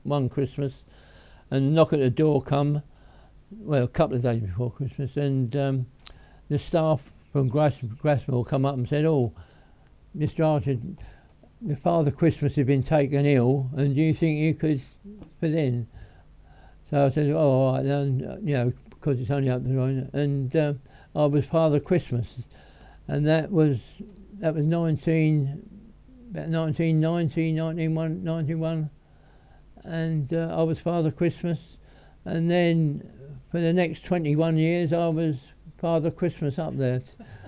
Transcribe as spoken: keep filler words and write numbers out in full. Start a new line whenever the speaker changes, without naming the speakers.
one Christmas, and a knock at the door come, well, a couple of days before Christmas, and um, the staff from Grass, Grassmore come up and said, oh, Mister Archer, the Father Christmas had been taken ill, and do you think you could fill in? So I said, oh, all right, then, you know, because it's only up the road. And uh, I was Father Christmas, and that was that was nineteen, about nineteen ninety, nineteen ninety-one, and uh, I was Father Christmas, and then for the next twenty-one years I was Father Christmas up there.